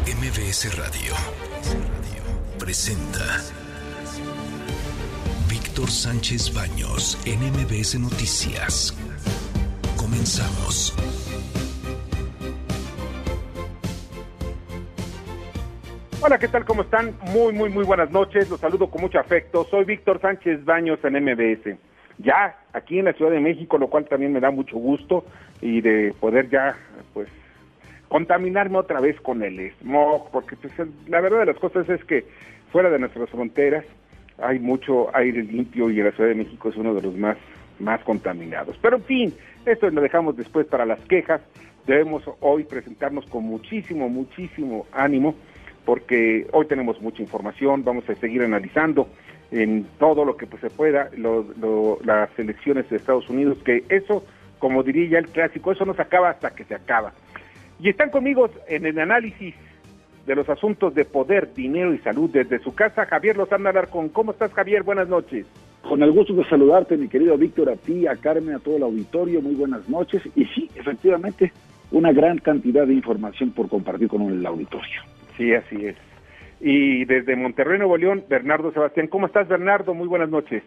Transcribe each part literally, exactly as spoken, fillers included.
M B S Radio presenta Víctor Sánchez Baños en M B S Noticias. Comenzamos. Hola, ¿qué tal? ¿Cómo están? Muy, muy, muy buenas noches. Los saludo con mucho afecto. Soy Víctor Sánchez Baños en M B S. Ya aquí en la Ciudad de México, lo cual también me da mucho gusto y de poder ya, pues, contaminarme otra vez con el smog, porque pues, la verdad de las cosas es que fuera de nuestras fronteras hay mucho aire limpio y la Ciudad de México es uno de los más, más contaminados. Pero en fin, esto lo dejamos después para las quejas. Debemos hoy presentarnos con muchísimo, muchísimo ánimo, porque hoy tenemos mucha información. Vamos a seguir analizando en todo lo que pues, se pueda lo, lo, las elecciones de Estados Unidos, que eso, como diría ya el clásico, eso no se acaba hasta que se acaba. Y están conmigo en el análisis de los asuntos de poder, dinero y salud desde su casa, Javier Lozano Alarcón. ¿Cómo estás, Javier? Buenas noches. Con el gusto de saludarte, mi querido Víctor, a ti, a Carmen, a todo el auditorio, muy buenas noches. Y sí, efectivamente, una gran cantidad de información por compartir con el auditorio. Sí, así es. Y desde Monterrey, Nuevo León, Bernardo Sebastián. ¿Cómo estás, Bernardo? Muy buenas noches.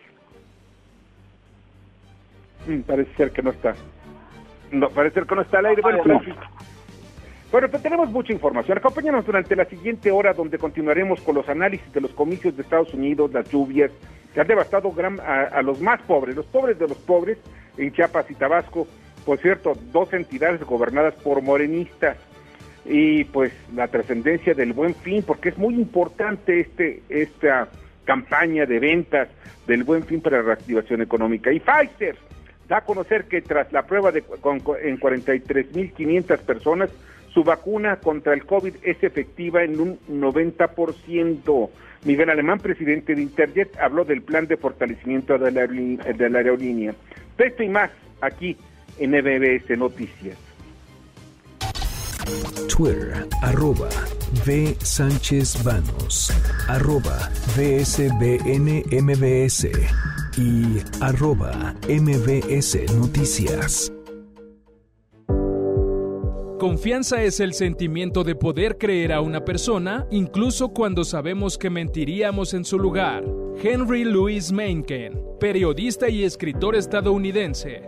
Mm, parece ser que no está. No, parece ser que no está al aire. Bueno, pero sí. Bueno, pues tenemos mucha información. Acompáñanos durante la siguiente hora, donde continuaremos con los análisis de los comicios de Estados Unidos, las lluvias que han devastado gran, a, a los más pobres, los pobres de los pobres, en Chiapas y Tabasco. Por cierto, dos entidades gobernadas por morenistas. Y pues la trascendencia del Buen Fin, porque es muy importante este esta campaña de ventas del Buen Fin para la reactivación económica. Y Pfizer da a conocer que tras la prueba de con, en cuarenta y tres mil quinientas personas, su vacuna contra el COVID es efectiva en un noventa por ciento. Miguel Alemán, presidente de Interjet, habló del plan de fortalecimiento de la, de la aerolínea. De esto y más, aquí en M B S Noticias. Twitter, arroba V Sánchez Baños, arroba V S B N M B S y arroba M B S Noticias. Confianza es el sentimiento de poder creer a una persona, incluso cuando sabemos que mentiríamos en su lugar. Henry Louis Mencken, periodista y escritor estadounidense.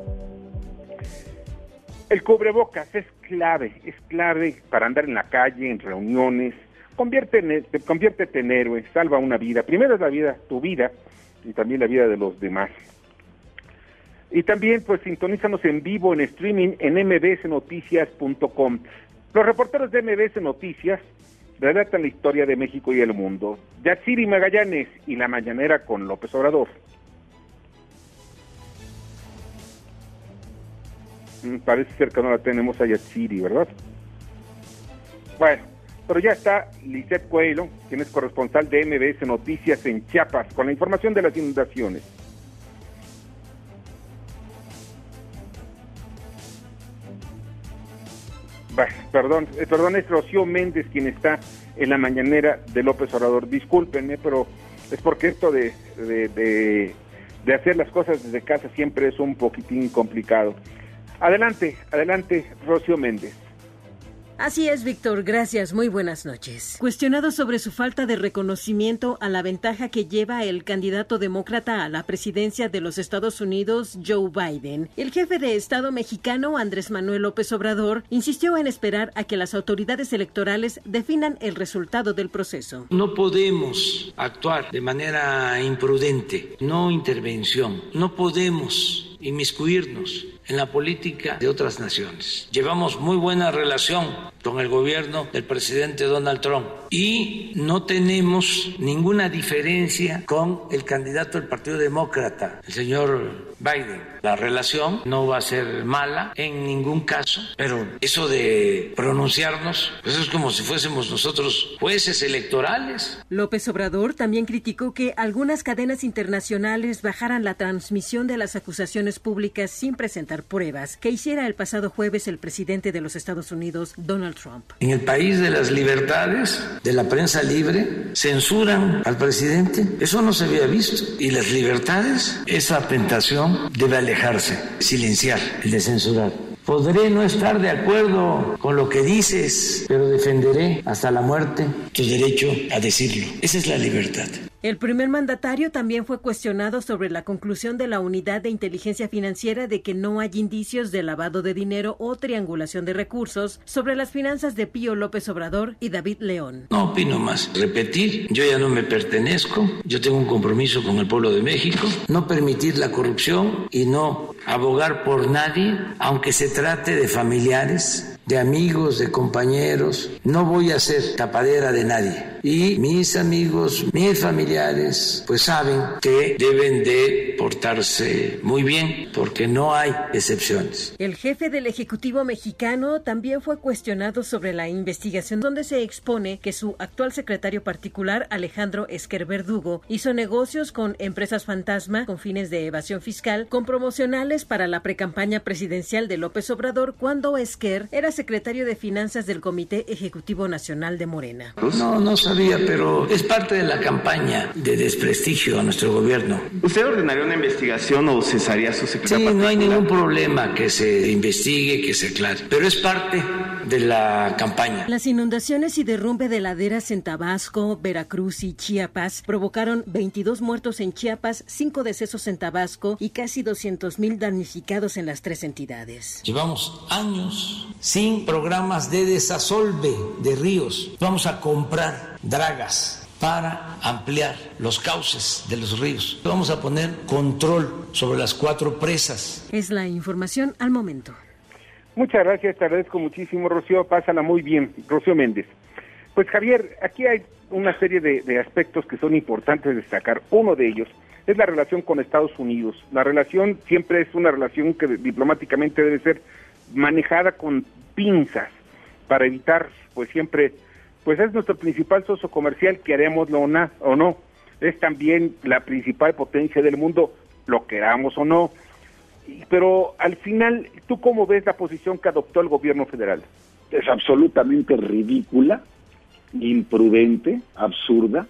El cubrebocas es clave, es clave para andar en la calle, en reuniones. Convierte en, conviértete en héroe, salva una vida. Primero es la vida, tu vida, y también la vida de los demás. Y también, pues, sintonízanos en vivo en streaming en m b s noticias punto com. Los reporteros de M B S Noticias relatan la historia de México y el mundo. Yatsiri Magallanes y la mañanera con López Obrador. Mm, parece ser que no la tenemos a Yatsiri, ¿verdad? Bueno, pero ya está Lisette Coelho, quien es corresponsal de M B S Noticias en Chiapas, con la información de las inundaciones. Bah, perdón, eh, perdón, es Rocío Méndez quien está en la mañanera de López Obrador. Discúlpenme, pero es porque esto de, de, de, de hacer las cosas desde casa siempre es un poquitín complicado. Adelante, adelante, Rocío Méndez. Así es, Víctor, gracias, muy buenas noches. Cuestionado sobre su falta de reconocimiento a la ventaja que lleva el candidato demócrata a la presidencia de los Estados Unidos, Joe Biden, el jefe de Estado mexicano, Andrés Manuel López Obrador, insistió en esperar a que las autoridades electorales definan el resultado del proceso. No podemos actuar de manera imprudente, no intervención, no podemos inmiscuirnos en la política de otras naciones. Llevamos muy buena relación con el gobierno del presidente Donald Trump y no tenemos ninguna diferencia con el candidato del Partido Demócrata, el señor Biden. La relación no va a ser mala en ningún caso, pero eso de pronunciarnos, pues es como si fuésemos nosotros jueces electorales. López Obrador también criticó que algunas cadenas internacionales bajaran la transmisión de las acusaciones públicas sin presentar pruebas que hiciera el pasado jueves el presidente de los Estados Unidos, Donald Trump. En el país de las libertades, de la prensa libre, censuran al presidente. Eso no se había visto. Y las libertades, esa tentación debe alejarse, silenciar, el de censurar. Podré no estar de acuerdo con lo que dices, pero defenderé hasta la muerte tu derecho a decirlo. Esa es la libertad. El primer mandatario también fue cuestionado sobre la conclusión de la Unidad de Inteligencia Financiera de que no hay indicios de lavado de dinero o triangulación de recursos sobre las finanzas de Pío López Obrador y David León. No opino más. Repetir, yo ya no me pertenezco, yo tengo un compromiso con el pueblo de México, no permitir la corrupción y no abogar por nadie, aunque se trate de familiares, de amigos, de compañeros. No voy a ser tapadera de nadie. Y mis amigos, mis familiares, pues saben que deben de portarse muy bien, porque no hay excepciones. El jefe del Ejecutivo mexicano también fue cuestionado sobre la investigación donde se expone que su actual secretario particular, Alejandro Esquer Verdugo, hizo negocios con empresas fantasma con fines de evasión fiscal, con promocionales para la precampaña presidencial de López Obrador, cuando Esquer era secretario de Finanzas del Comité Ejecutivo Nacional de Morena. No, no sabía, pero es parte de la campaña de desprestigio a nuestro gobierno. ¿Usted ordenaría una investigación o cesaría a su secretario? Sí, no hay ningún problema que se investigue, que se aclare, pero es parte de la campaña. Las inundaciones y derrumbe de laderas en Tabasco, Veracruz y Chiapas provocaron veintidós muertos en Chiapas, cinco decesos en Tabasco y casi doscientos mil damnificados en las tres entidades. Llevamos años sin programas de desasolve de ríos. Vamos a comprar dragas para ampliar los cauces de los ríos. Vamos a poner control sobre las cuatro presas. Es la información al momento. Muchas gracias, te agradezco muchísimo, Rocío, pásala muy bien, Rocío Méndez. Pues Javier, aquí hay una serie de, de aspectos que son importantes destacar. Uno de ellos es la relación con Estados Unidos. La relación siempre es una relación que diplomáticamente debe ser manejada con pinzas para evitar, pues siempre, pues es nuestro principal socio comercial, que harémoslo o, na, o no. Es también la principal potencia del mundo, lo queramos o no. Pero al final, ¿tú cómo ves la posición que adoptó el gobierno federal? Es absolutamente ridícula, imprudente, absurda,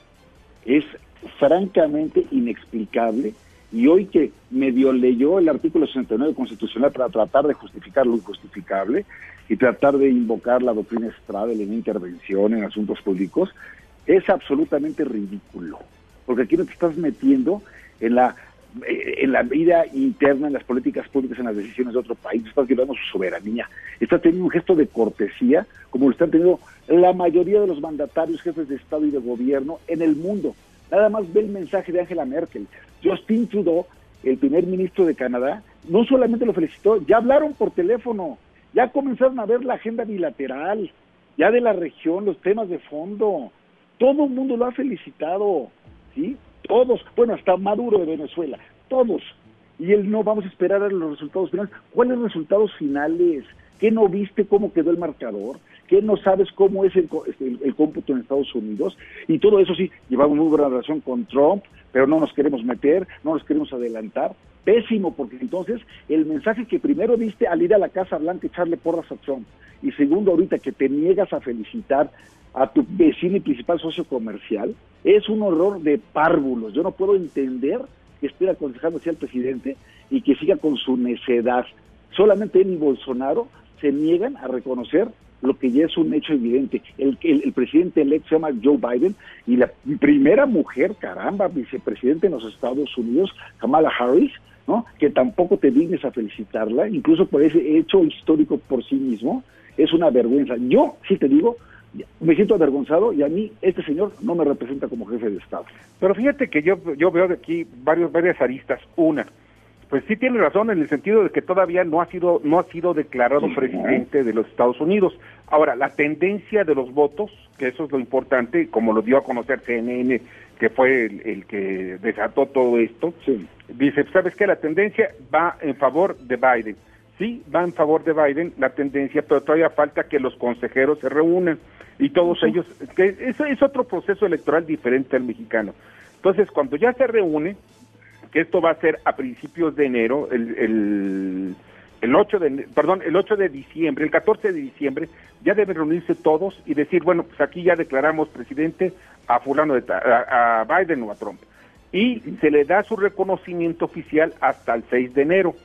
es francamente inexplicable, y hoy que medio leyó el artículo sesenta y nueve constitucional para tratar de justificar lo injustificable y tratar de invocar la doctrina Stradel en intervención en asuntos públicos, es absolutamente ridículo, porque aquí no te estás metiendo en la en la vida interna, en las políticas públicas, en las decisiones de otro país, estás violando su soberanía, estás teniendo un gesto de cortesía, como lo están teniendo la mayoría de los mandatarios, jefes de Estado y de gobierno en el mundo. Nada más ve el mensaje de Angela Merkel. Justin Trudeau, el primer ministro de Canadá, no solamente lo felicitó, ya hablaron por teléfono, ya comenzaron a ver la agenda bilateral, ya de la región, los temas de fondo, todo el mundo lo ha felicitado, ¿sí? Todos, bueno, hasta Maduro de Venezuela, todos. Y él no, vamos a esperar a los resultados finales. ¿Cuáles resultados finales? ¿Qué no viste cómo quedó el marcador? ¿Qué no sabes cómo es el, el, el cómputo en Estados Unidos? Y todo eso sí, llevamos muy buena relación con Trump, pero no nos queremos meter, no nos queremos adelantar. Pésimo, porque entonces el mensaje que primero viste al ir a la Casa Blanca echarle porras a Trump, y segundo ahorita que te niegas a felicitar a tu vecino y principal socio comercial, es un horror de párvulos. Yo no puedo entender que esté aconsejando así al presidente y que siga con su necedad. Solamente él y Bolsonaro se niegan a reconocer lo que ya es un hecho evidente. El, el, el presidente electo se llama Joe Biden, y la primera mujer, caramba, vicepresidente en los Estados Unidos, Kamala Harris, ¿no? Que tampoco te dignes a felicitarla, incluso por ese hecho histórico por sí mismo, es una vergüenza. Yo, sí te digo, me siento avergonzado, y a mí este señor no me representa como jefe de Estado. Pero fíjate que yo yo veo de aquí varios varias aristas. Una, pues sí tiene razón en el sentido de que todavía no ha sido no ha sido declarado presidente de los Estados Unidos. Ahora, la tendencia de los votos, que eso es lo importante, como lo dio a conocer C N N, que fue el, el que desató todo esto, sí. Dice, ¿sabes qué? La tendencia va en favor de Biden. Sí, va en favor de Biden la tendencia, pero todavía falta que los consejeros se reúnan, y todos sí. ellos, que eso es otro proceso electoral diferente al mexicano. Entonces, cuando ya se reúne, que esto va a ser a principios de enero, el, el, el ocho de, perdón, el ocho de diciembre, el catorce de diciembre, ya deben reunirse todos y decir, bueno, pues aquí ya declaramos presidente a fulano de a, a Biden o a Trump, y se le da su reconocimiento oficial hasta el seis de enero.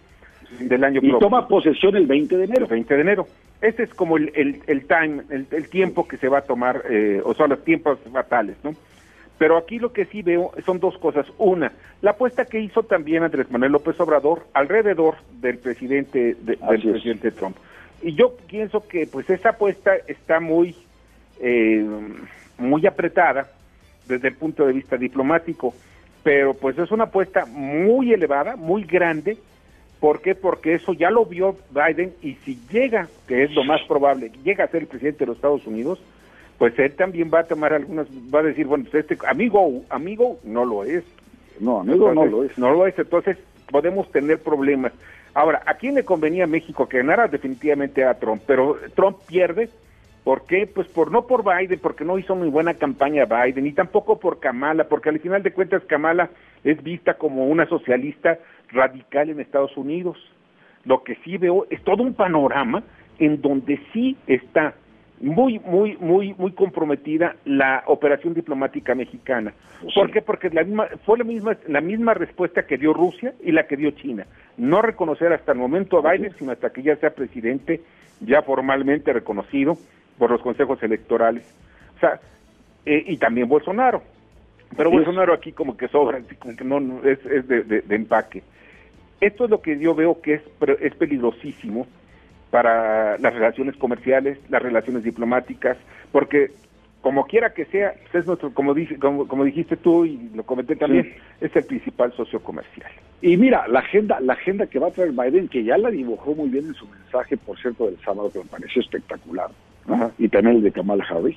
del año y próximo. toma posesión el veinte de enero. El veinte de enero. Ese es como el, el, el time, el, el tiempo que se va a tomar, eh, o sea, los tiempos fatales, ¿no? Pero aquí lo que sí veo son dos cosas. Una, la apuesta que hizo también Andrés Manuel López Obrador alrededor del presidente de, del presidente Trump. Y yo pienso que pues esa apuesta está muy, eh, muy apretada desde el punto de vista diplomático, pero pues es una apuesta muy elevada, muy grande. ¿Por qué? Porque eso ya lo vio Biden, y si llega, que es lo más probable, llega a ser el presidente de los Estados Unidos, pues él también va a tomar algunas, va a decir, bueno, pues este amigo, amigo no lo es. No, amigo Entonces, no lo es. No lo es, entonces podemos tener problemas. Ahora, ¿a quién le convenía a México que ganara? Definitivamente a Trump, pero Trump pierde. ¿Por qué? Pues por no por Biden, porque no hizo muy buena campaña Biden, y tampoco por Kamala, porque al final de cuentas Kamala es vista como una socialista radical en Estados Unidos. Lo que sí veo es todo un panorama en donde sí está muy, muy, muy, muy comprometida la operación diplomática mexicana. Sí. ¿Por qué? Porque la misma, fue la misma, la misma respuesta que dio Rusia y la que dio China. No reconocer hasta el momento a Biden, sino hasta que ya sea presidente, ya formalmente reconocido por los consejos electorales. O sea, eh, y también Bolsonaro. Pero sí. Bolsonaro aquí como que sobra, como que no, no es, es de, de, de empaque. Esto es lo que yo veo que es, es peligrosísimo para las relaciones comerciales, las relaciones diplomáticas, porque como quiera que sea, es nuestro, como, dice, como, como dijiste tú y lo comenté también, sí. es el principal socio comercial. Y mira, la agenda, la agenda que va a traer Biden, que ya la dibujó muy bien en su mensaje, por cierto, del sábado, que me pareció espectacular, ¿no? Y también el de Kamala Harris.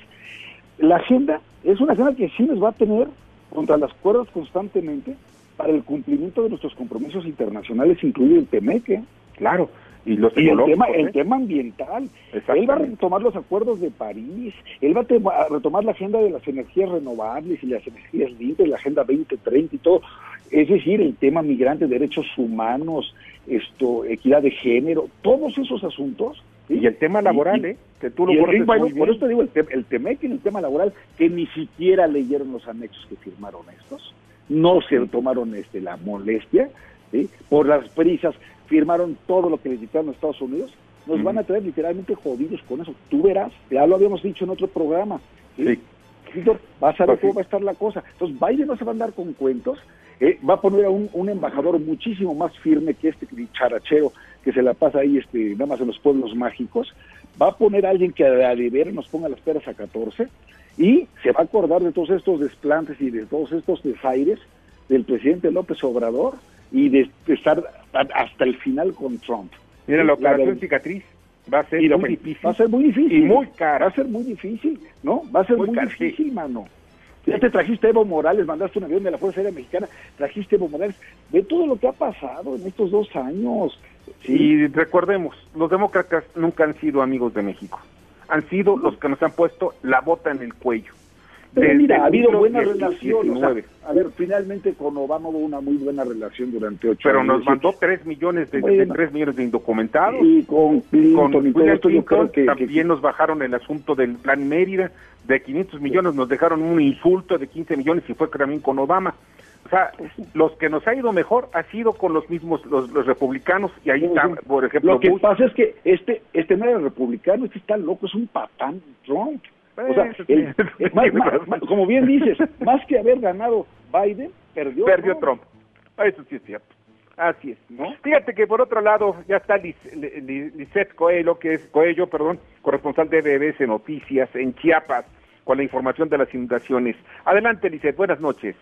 La agenda es una agenda que sí nos va a tener contra las cuerdas constantemente para el cumplimiento de nuestros compromisos internacionales, incluido el Temeque. Claro. Y, los y el tema ¿eh? el tema ambiental. Él va a retomar los acuerdos de París, él va a, a retomar la agenda de las energías renovables y las energías limpias, la agenda veinte treinta y todo. Es decir, el tema migrante, derechos humanos, esto, equidad de género, todos esos asuntos. ¿sí? Y el tema laboral, y, ¿eh? Que tú lo y conoces el, muy por bien. eso te digo, el, te, el Temeque y el tema laboral, que ni siquiera leyeron los anexos que firmaron estos, no se tomaron este la molestia, ¿sí? Por las prisas, firmaron todo lo que les dictaron los Estados Unidos, nos mm. van a traer literalmente jodidos con eso. Tú verás, ya lo habíamos dicho en otro programa. ¿sí? Sí. Víctor, vas a ver pues cómo sí. va a estar la cosa. Entonces, Biden no se va a andar con cuentos, eh, va a poner a un, un embajador muchísimo más firme que este dicharachero que se la pasa ahí este nada más en los pueblos mágicos, va a poner a alguien que a de ver nos ponga las peras a catorce, y se va a acordar de todos estos desplantes y de todos estos desaires del presidente López Obrador, y de estar hasta el final con Trump. Mira, la operación cicatriz va a ser y muy difícil. Va a ser muy difícil. Y muy cara. Va a ser muy difícil, ¿no? Va a ser muy, muy difícil, sí. mano. Ya sí. te trajiste a Evo Morales, mandaste un avión de la Fuerza Aérea Mexicana, trajiste a Evo Morales. Ve todo lo que ha pasado en estos dos años. ¿sí? Y recordemos, los demócratas nunca han sido amigos de México. Han sido los que nos han puesto la bota en el cuello. Pero mira, ha habido buena relación, o sea, a ver, finalmente con Obama hubo una muy buena relación durante ocho pero años. Pero nos mandó tres millones de, bueno, de tres millones de indocumentados. Y con Clinton, con y todo esto, yo creo que también que, nos bajaron el asunto del Plan Mérida, de quinientos millones nos dejaron un insulto de quince millones y fue también con Obama. O sea, los que nos ha ido mejor ha sido con los mismos, los, los republicanos, y ahí está, por ejemplo, lo que Bush. pasa es que este, este no era republicano, este está loco, es un patán, Trump. O sea, el, el, más, más, más, como bien dices, más que haber ganado Biden, perdió, perdió Trump. Trump. Eso sí es cierto. Así es, ¿no? Fíjate que por otro lado ya está Liz, Lisette Coelho, que es Coelho, perdón, corresponsal de B B S Noticias en Chiapas, con la información de las inundaciones. Adelante, Lisette, buenas noches.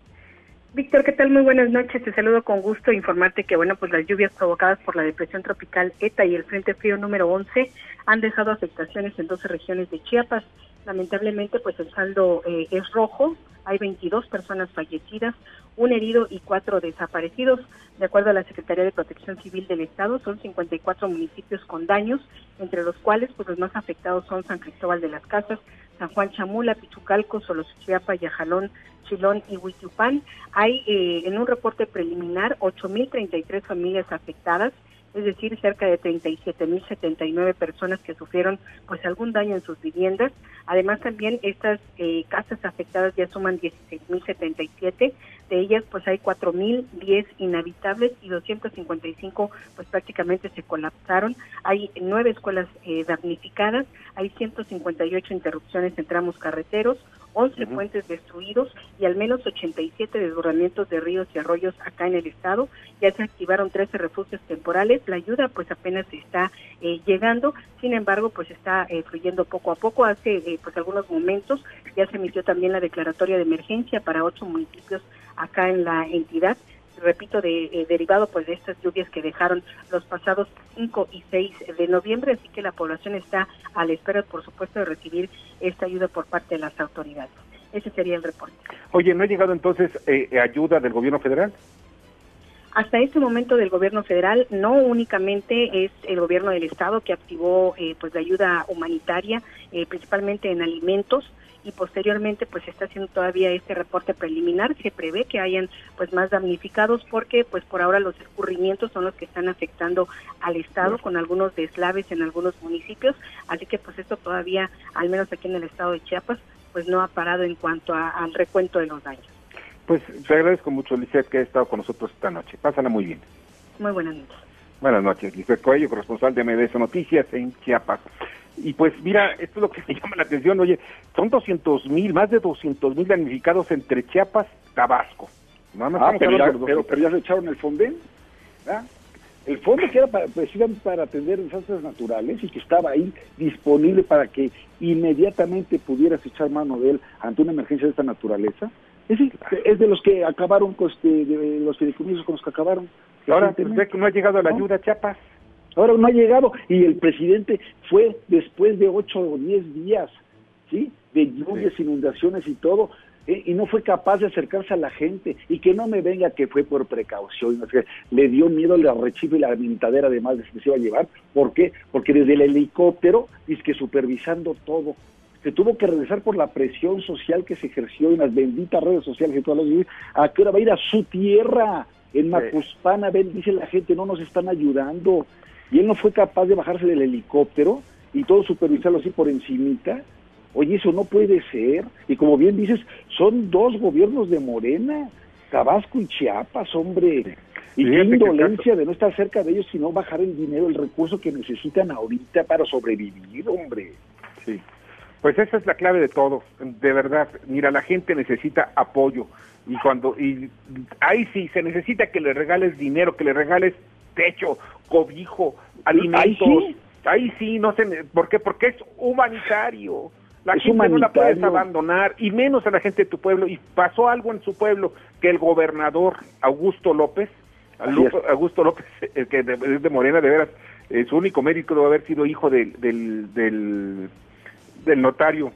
Víctor, ¿qué tal? Muy buenas noches. Te saludo con gusto. Informarte que, bueno, pues las lluvias provocadas por la depresión tropical ETA y el Frente Frío número once han dejado afectaciones en doce regiones de Chiapas. Lamentablemente, pues el saldo eh, es rojo. Hay veintidós personas fallecidas, un herido y cuatro desaparecidos. De acuerdo a la Secretaría de Protección Civil del Estado, son cincuenta y cuatro municipios con daños, entre los cuales pues los más afectados son San Cristóbal de las Casas, San Juan Chamula, Pichucalco, Solosuchiapa, Yajalón, Chilón y Huitziupan. Hay eh, en un reporte preliminar ocho mil treinta y tres familias afectadas, es decir, cerca de treinta y siete mil setenta y nueve personas que sufrieron pues algún daño en sus viviendas. Además, también estas eh, casas afectadas ya suman dieciséis mil setenta y siete, de ellas pues hay cuatro mil diez inhabitables y doscientos cincuenta y cinco pues prácticamente se colapsaron. Hay nueve escuelas eh, damnificadas, hay ciento cincuenta y ocho interrupciones en tramos carreteros, once uh-huh. puentes destruidos y al menos ochenta y siete desbordamientos de ríos y arroyos acá en el estado. Ya se activaron trece refugios temporales, la ayuda pues apenas está eh, llegando, sin embargo pues está eh, fluyendo poco a poco. Hace eh, pues algunos momentos ya se emitió también la declaratoria de emergencia para ocho municipios acá en la entidad, repito, de, eh, derivado pues de estas lluvias que dejaron los pasados cinco y seis de noviembre, así que la población está a la espera, por supuesto, de recibir esta ayuda por parte de las autoridades. Ese sería el reporte. Oye, ¿no ha llegado entonces eh, ayuda del gobierno federal? Hasta este momento del gobierno federal, no únicamente es el gobierno del estado que activó eh, pues la ayuda humanitaria, eh, principalmente en alimentos, y posteriormente pues se está haciendo todavía este reporte preliminar. Se prevé que hayan pues más damnificados porque pues por ahora los escurrimientos son los que están afectando al estado, bueno, con algunos deslaves en algunos municipios, así que pues esto todavía, al menos aquí en el estado de Chiapas, pues no ha parado en cuanto a, al recuento de los daños. Pues te agradezco mucho, Lisette, que ha estado con nosotros esta noche. Pásala muy bien. Muy buenas noches. Buenas noches, Lisette Coello, corresponsal de M B S Noticias en Chiapas. Y pues mira, esto es lo que me llama la atención, oye, son doscientos mil, más de doscientos mil damnificados entre Chiapas y Tabasco. No, no ah, pero ya, pero, pero ya se echaron el Fonden, ¿ah? El fondo que era para, precisamente para atender desastres naturales y que estaba ahí disponible para que inmediatamente pudieras echar mano de él ante una emergencia de esta naturaleza, es, es de los que acabaron, con este, de los fideicomisos con los que acabaron. Ahora, ¿ve que no ha llegado la ayuda a Chiapas? Ahora no ha llegado, y el presidente fue después de ocho o diez días, ¿sí?, de lluvias, sí, inundaciones y todo, eh, y no fue capaz de acercarse a la gente, y que no me venga que fue por precaución, o sea, le dio miedo el arrechivo y la mentadera además de que se iba a llevar. ¿Por qué? Porque desde el helicóptero, es que supervisando todo, se tuvo que regresar por la presión social que se ejerció en las benditas redes sociales y todas las, a qué hora va a ir a su tierra, en Macuspana, ven, dice la gente, no nos están ayudando. Y él no fue capaz de bajarse del helicóptero y todo supervisarlo así por encimita. Oye, eso no puede ser. Y como bien dices, son dos gobiernos de Morena, Tabasco y Chiapas, hombre. Y qué indolencia de no estar cerca de ellos, sino bajar el dinero, el recurso que necesitan ahorita para sobrevivir, hombre. Sí, pues esa es la clave de todo, de verdad. Mira, la gente necesita apoyo. Y cuando, y ahí sí, se necesita que le regales dinero, que le regales techo, cobijo, alimentos. Ahí sí, ahí sí no sé, ¿por qué? Porque es humanitario. La es gente humanitario. No la puedes abandonar, y menos a la gente de tu pueblo. Y pasó algo en su pueblo, que el gobernador Augusto López, Augusto López, el que es de Morena, de veras, eh, su único mérito debe haber sido hijo de, del, del, del notario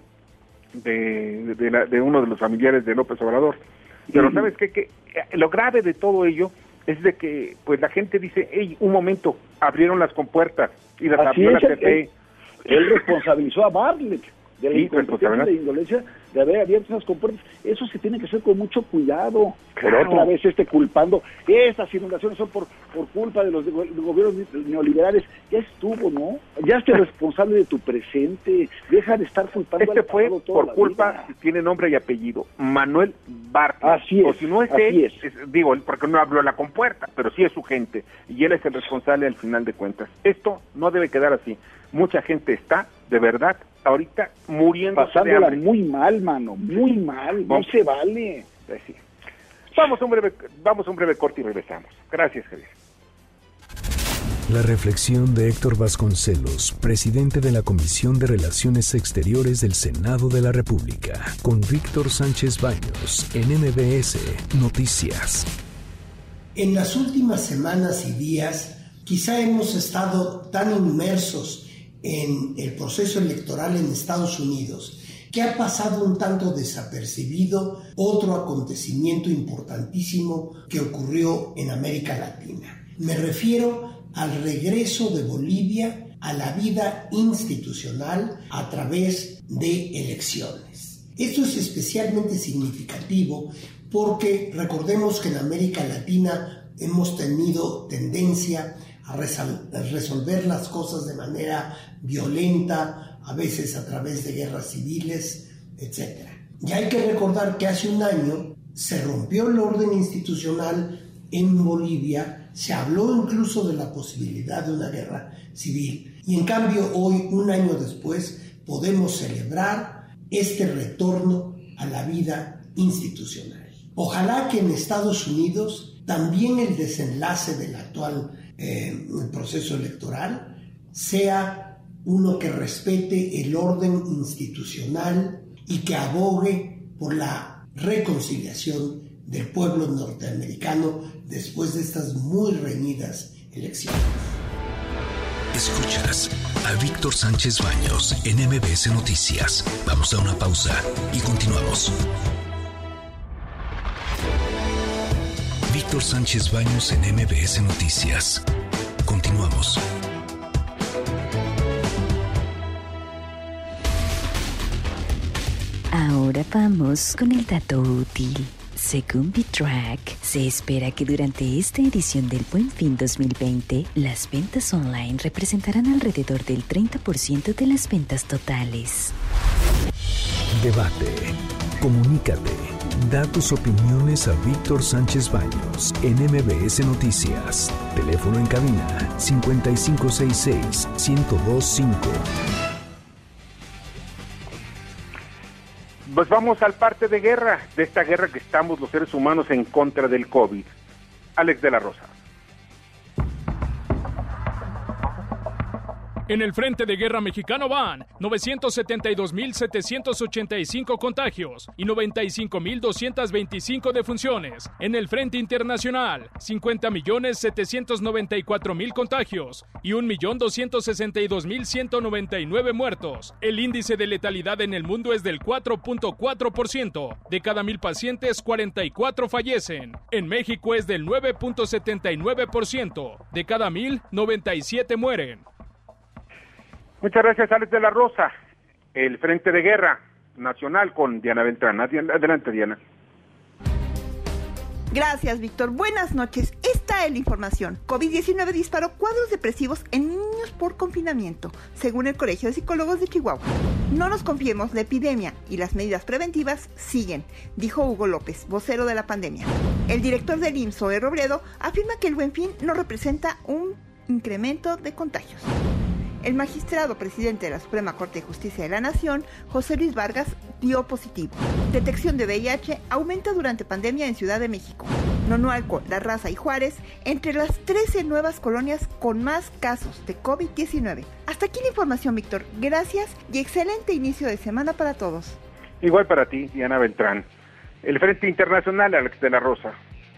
de, de, la, de uno de los familiares de López Obrador. Pero uh-huh. ¿sabes qué? Que lo grave de todo ello es de que pues la gente dice, hey, un momento, abrieron las compuertas y las Así abrió es, la C P. Él, él responsabilizó a Bartlett de la sí, incompetencia de indolencia de haber abierto esas compuertas. Eso se tiene que hacer con mucho cuidado. Claro. Pero otra vez este culpando, estas inundaciones son por por culpa de los de, de gobiernos neoliberales. Ya estuvo, ¿no? Ya esté responsable de tu presente. Deja de estar culpando. Este fue por culpa, vida. Tiene nombre y apellido, Manuel Bartlett. Así es. O si no es él, es. Es, digo, porque no abrió la compuerta, pero sí es su gente. Y él es el responsable al final de cuentas. Esto no debe quedar así. Mucha gente está, de verdad, ahorita muriendo pasándola de hambre. Muy mal, mano, muy mal, no, no se vale. Sí. Vamos a un breve, vamos a un breve corte y regresamos. Gracias, Javier. La reflexión de Héctor Vasconcelos, presidente de la Comisión de Relaciones Exteriores del Senado de la República, con Víctor Sánchez Baños, en M B S Noticias. En las últimas semanas y días, quizá hemos estado tan inmersos en el proceso electoral en Estados Unidos que ha pasado un tanto desapercibido otro acontecimiento importantísimo que ocurrió en América Latina. Me refiero al regreso de Bolivia a la vida institucional a través de elecciones. Esto es especialmente significativo porque recordemos que en América Latina hemos tenido tendencia a resolver las cosas de manera violenta, a veces a través de guerras civiles, etcétera. Y hay que recordar que hace un año se rompió el orden institucional en Bolivia, se habló incluso de la posibilidad de una guerra civil. Y en cambio hoy, un año después, podemos celebrar este retorno a la vida institucional. Ojalá que en Estados Unidos también el desenlace del actual eh, proceso electoral sea uno que respete el orden institucional y que abogue por la reconciliación del pueblo norteamericano después de estas muy reñidas elecciones. Escuchas a Víctor Sánchez Baños en M B S Noticias. Vamos a una pausa y continuamos. Víctor Sánchez Baños en M B S Noticias. Continuamos. Ahora vamos con el dato útil. Según Bitrack, se espera que durante esta edición del Buen Fin dos mil veinte, las ventas online representarán alrededor del treinta por ciento de las ventas totales. Debate. Comunícate. Da tus opiniones a Víctor Sánchez Baños en M B S Noticias. Teléfono en cabina cincuenta y cinco sesenta y seis, ciento dos cinco. Pues vamos al parte de guerra, de esta guerra que estamos los seres humanos en contra del COVID. Alex de la Rosa. En el frente de guerra mexicano van novecientos setenta y dos mil setecientos ochenta y cinco contagios y noventa y cinco mil doscientas veinticinco defunciones. En el frente internacional, cincuenta millones setecientos noventa y cuatro mil contagios y un millón doscientos sesenta y dos mil ciento noventa y nueve muertos. El índice de letalidad en el mundo es del cuatro punto cuatro por ciento. De cada mil pacientes, cuarenta y cuatro fallecen. En México es del nueve punto setenta y nueve por ciento. De cada mil, noventa y siete mueren. Muchas gracias, Alex de la Rosa. El frente de guerra nacional con Diana Beltrán. Adelante, Diana. Gracias, Víctor. Buenas noches. Esta es la información. COVID diecinueve disparó cuadros depresivos en niños por confinamiento, según el Colegio de Psicólogos de Chihuahua. No nos confiemos, la epidemia y las medidas preventivas siguen, dijo Hugo López, vocero de la pandemia. El director del I M S S, Zoe Robledo, afirma que el Buen Fin no representa un incremento de contagios. El magistrado presidente de la Suprema Corte de Justicia de la Nación, José Luis Vargas, dio positivo. Detección de V I H aumenta durante pandemia en Ciudad de México. Nonualco, La Raza y Juárez, entre las trece nuevas colonias con más casos de COVID diecinueve. Hasta aquí la información, Víctor. Gracias y excelente inicio de semana para todos. Igual para ti, Diana Beltrán. El Frente Internacional, Alex de la Rosa.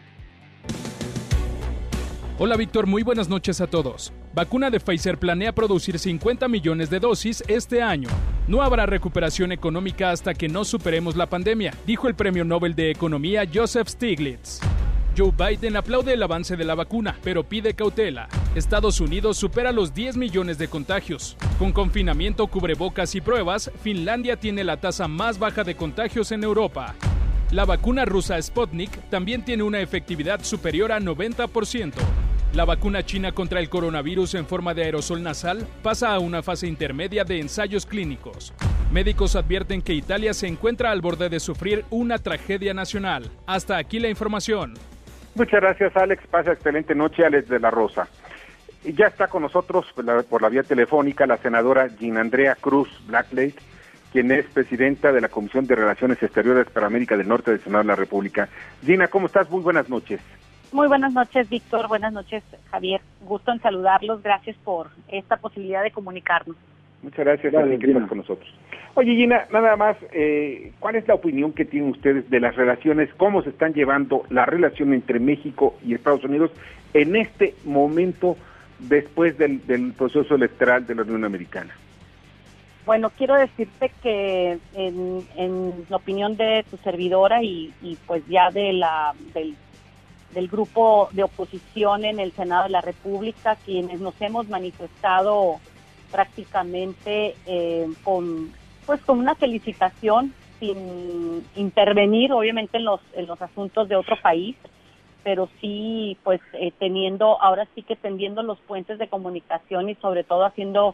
Hola Víctor, muy buenas noches a todos. Vacuna de Pfizer planea producir cincuenta millones de dosis este año. No habrá recuperación económica hasta que no superemos la pandemia, dijo el Premio Nobel de Economía Joseph Stiglitz. Joe Biden aplaude el avance de la vacuna, pero pide cautela. Estados Unidos supera los diez millones de contagios. Con confinamiento, cubrebocas y pruebas, Finlandia tiene la tasa más baja de contagios en Europa. La vacuna rusa Sputnik también tiene una efectividad superior a noventa por ciento. La vacuna china contra el coronavirus en forma de aerosol nasal pasa a una fase intermedia de ensayos clínicos. Médicos advierten que Italia se encuentra al borde de sufrir una tragedia nacional. Hasta aquí la información. Muchas gracias, Alex. Pasa excelente noche, Alex de la Rosa. Y ya está con nosotros por la, por la vía telefónica la senadora Gina Andrea Cruz Blacklake, quien es presidenta de la Comisión de Relaciones Exteriores para América del Norte del Senado de la República. Gina, ¿cómo estás? Muy buenas noches. Muy buenas noches, Víctor. Buenas noches, Javier. Gusto en saludarlos. Gracias por esta posibilidad de comunicarnos. Muchas gracias, gracias que estás con nosotros. Oye, Gina, nada más, eh, ¿cuál es la opinión que tienen ustedes de las relaciones, cómo se están llevando la relación entre México y Estados Unidos en este momento después del, del proceso electoral de la Unión Americana? Bueno, quiero decirte que en, en la opinión de tu servidora y, y pues ya de la del, del grupo de oposición en el Senado de la República, quienes nos hemos manifestado prácticamente eh, con pues con una felicitación sin intervenir obviamente en los en los asuntos de otro país, pero sí pues eh, teniendo ahora sí que tendiendo los puentes de comunicación y sobre todo haciendo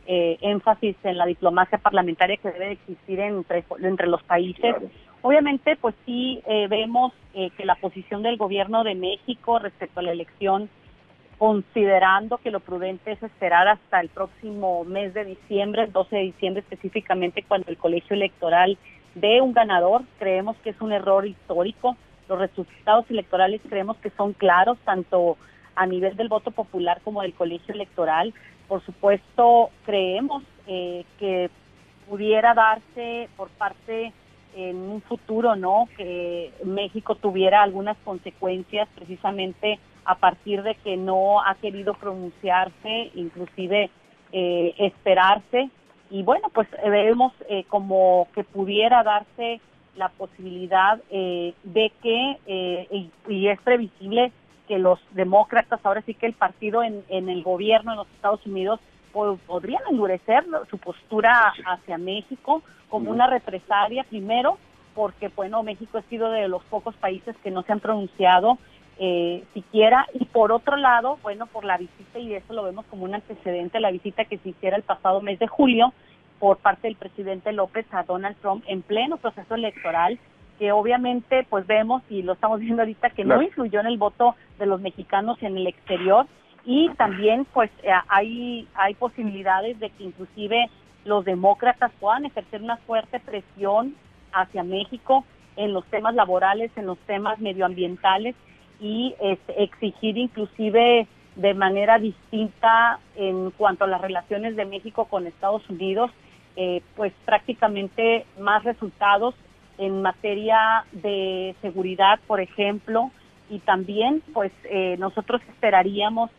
eh, énfasis en la diplomacia parlamentaria que debe existir entre, entre los países. Claro. Obviamente, pues sí eh, vemos eh, que la posición del gobierno de México respecto a la elección, considerando que lo prudente es esperar hasta el próximo mes de diciembre, el doce de diciembre específicamente, cuando el colegio electoral dé un ganador, creemos que es un error histórico. Los resultados electorales creemos que son claros, tanto a nivel del voto popular como del colegio electoral. Por supuesto, creemos eh, que pudiera darse por parte en un futuro, ¿no?, que México tuviera algunas consecuencias precisamente a partir de que no ha querido pronunciarse, inclusive eh, esperarse. Y bueno, pues vemos eh, como que pudiera darse la posibilidad eh, de que, eh, y, y es previsible que los demócratas, ahora sí que el partido en, en el gobierno en los Estados Unidos, pues, podrían endurecer su postura hacia México como una represalia, primero porque, bueno, México ha sido de los pocos países que no se han pronunciado eh, siquiera, y por otro lado, bueno, por la visita, y eso lo vemos como un antecedente, la visita que se hiciera el pasado mes de julio por parte del presidente López a Donald Trump en pleno proceso electoral, que obviamente pues vemos, y lo estamos viendo ahorita, que claro, no influyó en el voto de los mexicanos en el exterior, y también pues eh, hay, hay posibilidades de que inclusive los demócratas puedan ejercer una fuerte presión hacia México en los temas laborales, en los temas medioambientales, y este, exigir inclusive de manera distinta en cuanto a las relaciones de México con Estados Unidos, eh, pues prácticamente más resultados en materia de seguridad, por ejemplo, y también pues eh, nosotros esperaríamos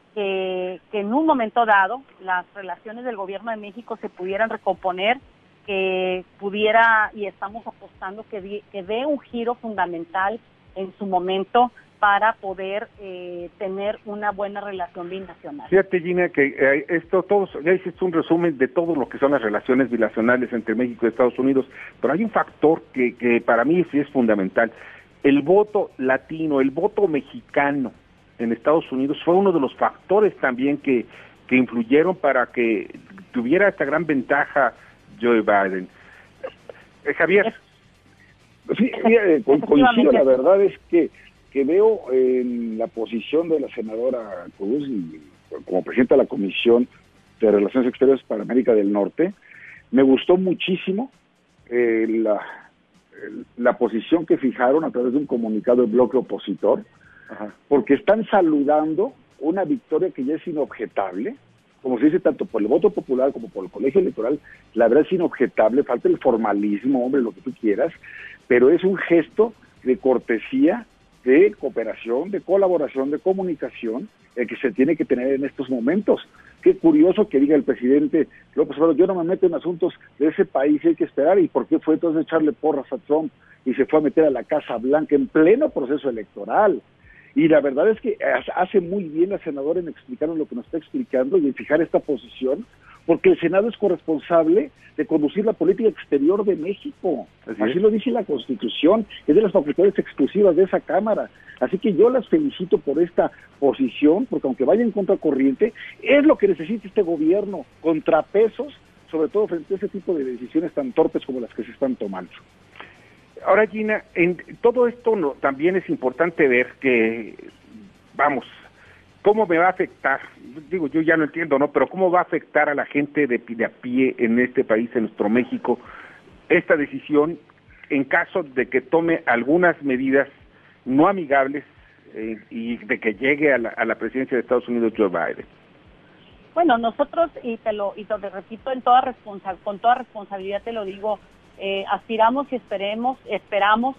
que, que en un momento dado las relaciones del gobierno de México se pudieran recomponer, que pudiera, y estamos apostando que, di, que dé un giro fundamental en su momento para poder eh, tener una buena relación binacional. Fíjate, Gina, que eh, esto todos, ya hiciste un resumen de todo lo que son las relaciones binacionales entre México y Estados Unidos, pero hay un factor que, que para mí sí es fundamental. El voto latino, el voto mexicano en Estados Unidos fue uno de los factores también que, que influyeron para que tuviera esta gran ventaja Joe Biden. Eh, Javier. Sí, eh, coincido, la verdad es que que veo en la posición de la senadora Cruz y como presidenta de la Comisión de Relaciones Exteriores para América del Norte, me gustó muchísimo eh, la, la posición que fijaron a través de un comunicado del bloque opositor, Ajá. porque están saludando una victoria que ya es inobjetable, como se dice tanto por el voto popular como por el colegio electoral, la verdad es inobjetable, falta el formalismo, hombre, lo que tú quieras, pero es un gesto de cortesía, de cooperación, de colaboración, de comunicación, el que se tiene que tener en estos momentos. Qué curioso que diga el presidente López Obrador, yo no me meto en asuntos de ese país, hay que esperar, y por qué fue entonces echarle porras a Trump y se fue a meter a la Casa Blanca en pleno proceso electoral. Y la verdad es que hace muy bien la senadora en explicarnos lo que nos está explicando y en fijar esta posición, porque el Senado es corresponsable de conducir la política exterior de México. Así, Así lo dice la Constitución, es de las facultades exclusivas de esa Cámara. Así que yo las felicito por esta posición, porque aunque vaya en contracorriente, es lo que necesita este gobierno, contrapesos, sobre todo frente a ese tipo de decisiones tan torpes como las que se están tomando. Ahora, Gina, en todo esto no, también es importante ver que, vamos, ¿cómo me va a afectar? Digo, yo ya no entiendo, ¿no? Pero ¿cómo va a afectar a la gente de, de a pie en este país, en nuestro México, esta decisión en caso de que tome algunas medidas no amigables eh, y de que llegue a la, a la presidencia de Estados Unidos Joe Biden? Bueno, nosotros, y te lo, y te lo repito en toda responsa- con toda responsabilidad te lo digo, eh, aspiramos y esperemos, esperamos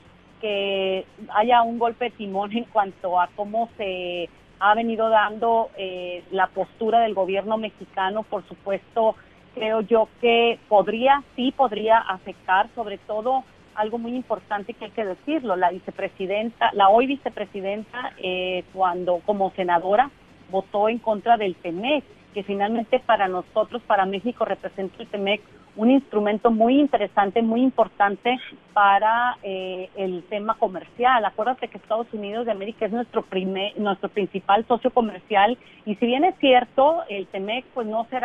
que haya un golpe de timón en cuanto a cómo se ha venido dando eh, la postura del gobierno mexicano. Por supuesto, creo yo que podría, sí podría afectar, sobre todo algo muy importante que hay que decirlo, la vicepresidenta, la hoy vicepresidenta, eh, cuando como senadora votó en contra del TEMEC, que finalmente para nosotros, para México, representa el TEMEC un instrumento muy interesante, muy importante para eh, el tema comercial. Acuérdate que Estados Unidos de América es nuestro primer, nuestro principal socio comercial, y si bien es cierto, el TEMEC pues no será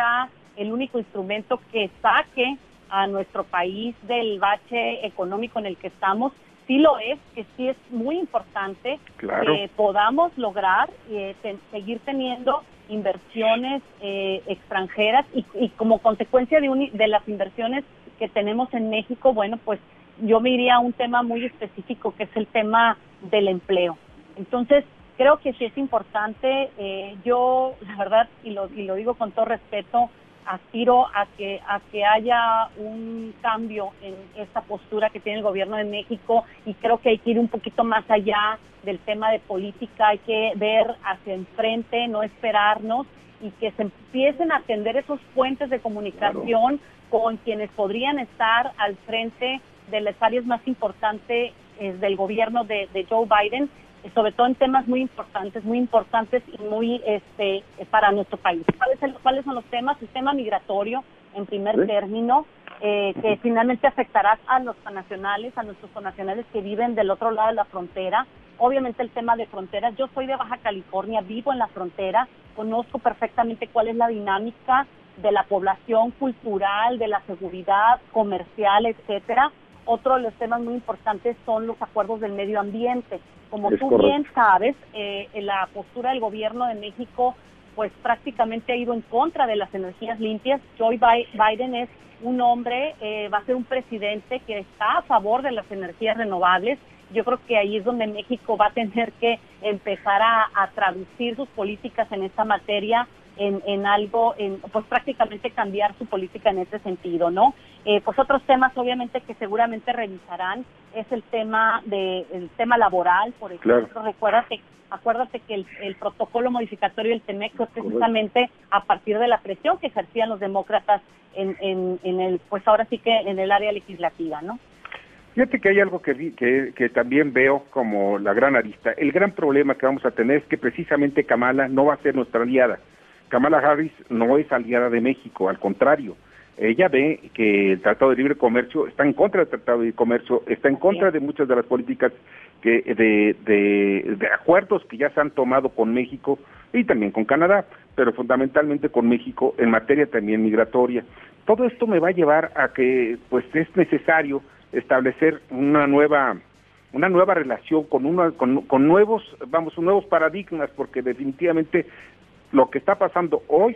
el único instrumento que saque a nuestro país del bache económico en el que estamos. Sí lo es, que sí es muy importante claro. que podamos lograr eh, ten, seguir teniendo inversiones eh, extranjeras y, y como consecuencia de, un, de las inversiones que tenemos en México, bueno, pues yo me iría a un tema muy específico que es el tema del empleo. Entonces, creo que sí es importante, eh, yo la verdad, y lo, y lo digo con todo respeto, aspiro a que a que haya un cambio en esta postura que tiene el gobierno de México y creo que hay que ir un poquito más allá del tema de política, hay que ver hacia enfrente, no esperarnos y que se empiecen a atender esos puentes de comunicación claro. con quienes podrían estar al frente de las áreas más importantes eh, del gobierno de, de Joe Biden, sobre todo en temas muy importantes, muy importantes y muy este para nuestro país. ¿Cuáles, cuáles son los temas? El tema migratorio, en primer ¿Sí? término, eh, que uh-huh. finalmente afectará a los connacionales, a nuestros connacionales que viven del otro lado de la frontera. Obviamente el tema de fronteras, yo soy de Baja California, vivo en la frontera, conozco perfectamente cuál es la dinámica de la población cultural, de la seguridad comercial, etcétera. Otro de los temas muy importantes son los acuerdos del medio ambiente. Como es tú correcto. bien sabes, eh, la postura del gobierno de México pues prácticamente ha ido en contra de las energías limpias. Joe Biden es un hombre, eh, va a ser un presidente que está a favor de las energías renovables. Yo creo que ahí es donde México va a tener que empezar a, a traducir sus políticas en esta materia en, en algo, en, pues prácticamente cambiar su política en ese sentido, ¿no? Eh, pues otros temas obviamente que seguramente revisarán es el tema de el tema laboral, por ejemplo. Claro. Recuérdate, acuérdate que el, el protocolo modificatorio del TEMEC fue precisamente a partir de la presión que ejercían los demócratas en, en, en el, pues ahora sí que en el área legislativa, ¿no? Fíjate que hay algo que, vi, que, que también veo como la gran arista. El gran problema que vamos a tener es que precisamente Kamala no va a ser nuestra aliada. Kamala Harris no es aliada de México, al contrario. Ella ve que el Tratado de Libre Comercio está en contra del Tratado de Libre Comercio, está en contra de muchas de las políticas que de, de, de acuerdos que ya se han tomado con México y también con Canadá, pero fundamentalmente con México en materia también migratoria. Todo esto me va a llevar a que pues es necesario establecer una nueva una nueva relación con una con, con nuevos vamos nuevos paradigmas, porque definitivamente lo que está pasando hoy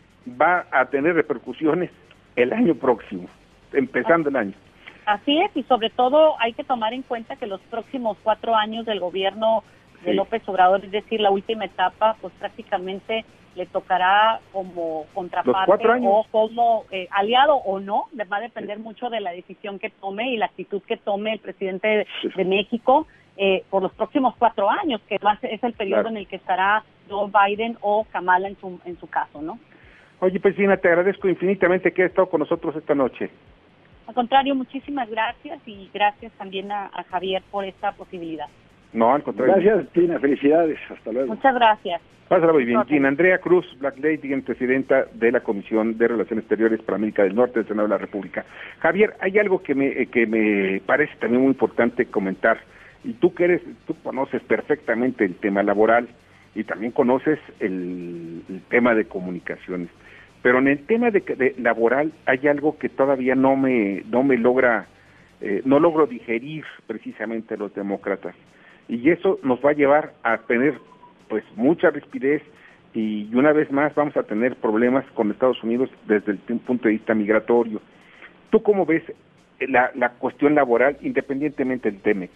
va a tener repercusiones el año próximo, empezando el año. Así es, y sobre todo hay que tomar en cuenta que los próximos cuatro años del gobierno de sí. López Obrador, es decir, la última etapa, pues prácticamente le tocará como contraparte o como eh, aliado o no, va a depender sí. mucho de la decisión que tome y la actitud que tome el presidente de, sí. de México eh, por los próximos cuatro años, que va a ser, es el periodo claro. en el que estará Joe Biden o Kamala en su, en su caso, ¿no? Oye, pues Gina, te agradezco infinitamente que hayas estado con nosotros esta noche. Al contrario, muchísimas gracias y gracias también a, a Javier por esta posibilidad. No, al contrario. Gracias, Gina, felicidades, hasta luego. Muchas gracias. Pásala muy bien. Gina Andrea Cruz, Black Lady, presidenta de la Comisión de Relaciones Exteriores para América del Norte del Senado de la República. Javier, hay algo que me que me parece también muy importante comentar, y tú que eres, tú conoces perfectamente el tema laboral y también conoces el, el tema de comunicaciones. Pero en el tema de, de laboral hay algo que todavía no me no me logra eh, no logro digerir precisamente los demócratas, y eso nos va a llevar a tener pues mucha rispidez y una vez más vamos a tener problemas con Estados Unidos desde el punto de vista migratorio. ¿Tú cómo ves la, la cuestión laboral independientemente del TEMEC?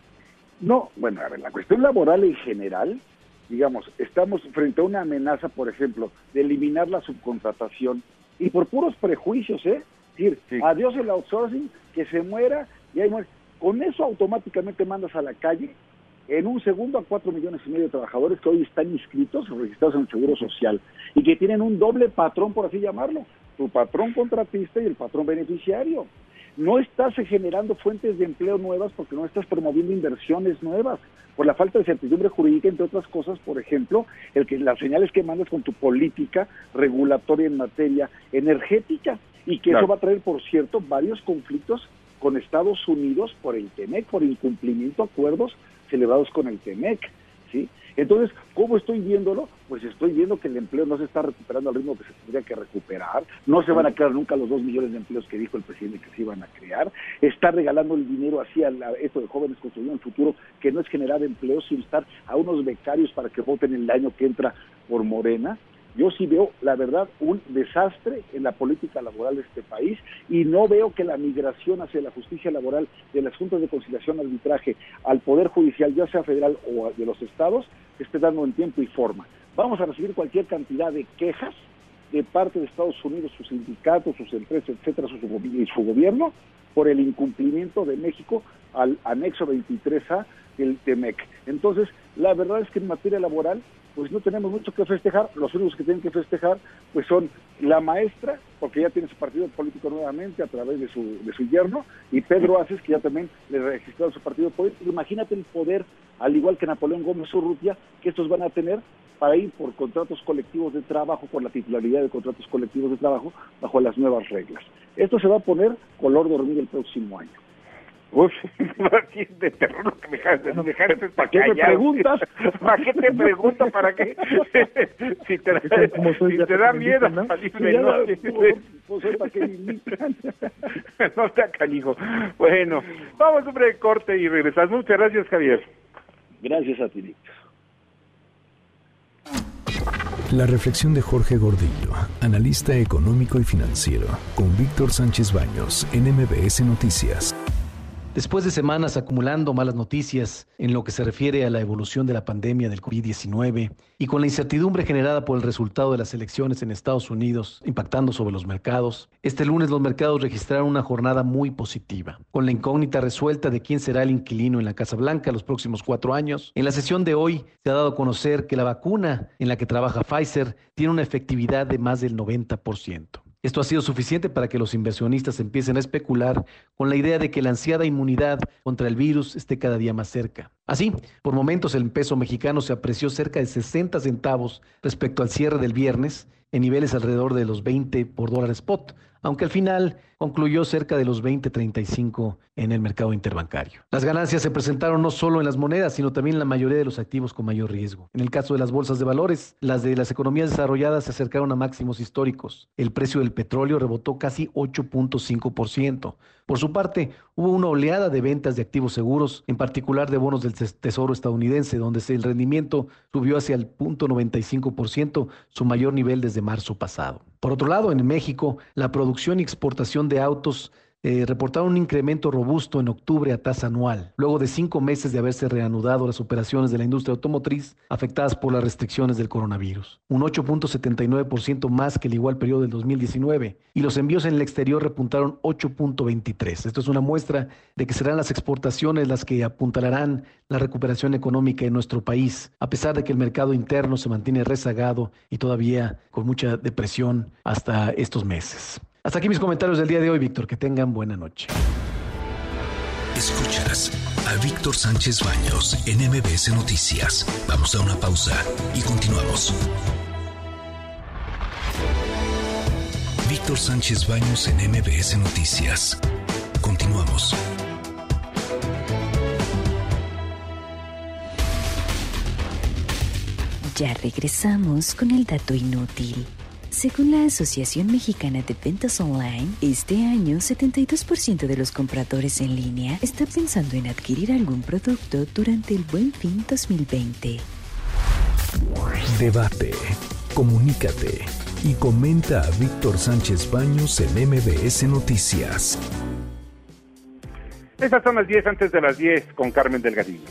No, bueno, a ver, la cuestión laboral en general, digamos, estamos frente a una amenaza, por ejemplo, de eliminar la subcontratación y por puros prejuicios, ¿eh? Es decir, sí. adiós el outsourcing, que se muera y ahí muere. Con eso automáticamente mandas a la calle en un segundo a cuatro millones y medio de trabajadores que hoy están inscritos, registrados en el Seguro Social y que tienen un doble patrón, por así llamarlo, tu patrón contratista y el patrón beneficiario. No estás generando fuentes de empleo nuevas porque no estás promoviendo inversiones nuevas, por la falta de certidumbre jurídica, entre otras cosas, por ejemplo, el que las señales que mandas con tu política regulatoria en materia energética, y que claro. eso va a traer, por cierto, varios conflictos con Estados Unidos por el TEMEC, por incumplimiento de acuerdos celebrados con el TEMEC, ¿sí? Entonces, ¿cómo estoy viéndolo? Pues estoy viendo que el empleo no se está recuperando al ritmo que se tendría que recuperar, no se van a crear nunca los dos millones de empleos que dijo el presidente que se iban a crear, está regalando el dinero así a la, esto de jóvenes construyendo el futuro, que no es generar empleos, sino estar a unos becarios para que voten el año que entra por Morena. Yo sí veo, la verdad, un desastre en la política laboral de este país y no veo que la migración hacia la justicia laboral de las juntas de conciliación arbitraje al Poder Judicial, ya sea federal o de los estados, esté dando en tiempo y forma. Vamos a recibir cualquier cantidad de quejas de parte de Estados Unidos, sus sindicatos, sus empresas, etcétera, su, y su gobierno, por el incumplimiento de México al anexo veintitrés A del T M E C. Entonces, la verdad es que en materia laboral, pues no tenemos mucho que festejar. Los únicos que tienen que festejar pues son la maestra, porque ya tiene su partido político nuevamente a través de su de su yerno, y Pedro Aces, que ya también le registraron su partido político. Imagínate el poder, al igual que Napoleón Gómez Urrutia, que estos van a tener para ir por contratos colectivos de trabajo, por la titularidad de contratos colectivos de trabajo, bajo las nuevas reglas. Esto se va a poner color dormido el próximo año. Uf, de terror lo que me dejaste, no me dejaste. ¿Para qué me preguntas? ¿Para qué te pregunto? ¿Para qué? Si te da, si te da miedo, ¿no? Salir de noche. Pues para qué me invitan. No sea canijo. Bueno, vamos a un breve corte y regresas. Muchas gracias, Javier. Gracias a ti, Víctor. La reflexión de Jorge Gordillo, analista económico y financiero, con Víctor Sánchez Baños en M B S Noticias. Después de semanas acumulando malas noticias en lo que se refiere a la evolución de la pandemia del COVID diecinueve y con la incertidumbre generada por el resultado de las elecciones en Estados Unidos impactando sobre los mercados, este lunes los mercados registraron una jornada muy positiva. Con la incógnita resuelta de quién será el inquilino en la Casa Blanca los próximos cuatro años, en la sesión de hoy se ha dado a conocer que la vacuna en la que trabaja Pfizer tiene una efectividad de más del noventa por ciento. Esto ha sido suficiente para que los inversionistas empiecen a especular con la idea de que la ansiada inmunidad contra el virus esté cada día más cerca. Así, por momentos el peso mexicano se apreció cerca de sesenta centavos respecto al cierre del viernes, en niveles alrededor de los veinte por dólar spot, aunque al final concluyó cerca de los veinte treinta y cinco en el mercado interbancario. Las ganancias se presentaron no solo en las monedas, sino también en la mayoría de los activos con mayor riesgo. En el caso de las bolsas de valores, las de las economías desarrolladas se acercaron a máximos históricos. El precio del petróleo rebotó casi ocho punto cinco por ciento. Por su parte, hubo una oleada de ventas de activos seguros, en particular de bonos del Tesoro estadounidense, donde el rendimiento subió hacia el punto noventa y cinco por ciento, su mayor nivel desde marzo pasado. Por otro lado, en México, la producción y exportación de autos Eh, reportaron un incremento robusto en octubre a tasa anual, luego de cinco meses de haberse reanudado las operaciones de la industria automotriz afectadas por las restricciones del coronavirus. Un ocho punto setenta y nueve por ciento más que el igual periodo del dos mil diecinueve, y los envíos en el exterior repuntaron ocho punto veintitrés. Esto es una muestra de que serán las exportaciones las que apuntalarán la recuperación económica en nuestro país, a pesar de que el mercado interno se mantiene rezagado y todavía con mucha depresión hasta estos meses. Hasta aquí mis comentarios del día de hoy, Víctor. Que tengan buena noche. Escuchas a Víctor Sánchez Baños en M B S Noticias. Vamos a una pausa y continuamos. Víctor Sánchez Baños en M B S Noticias. Continuamos. Ya regresamos con el dato inútil. Según la Asociación Mexicana de Ventas Online, este año setenta y dos por ciento de los compradores en línea está pensando en adquirir algún producto durante el Buen Fin dos mil veinte. Debate, comunícate y comenta a Víctor Sánchez Baños en M B S Noticias. Estas son las diez antes de las diez con Carmen Delgadillo.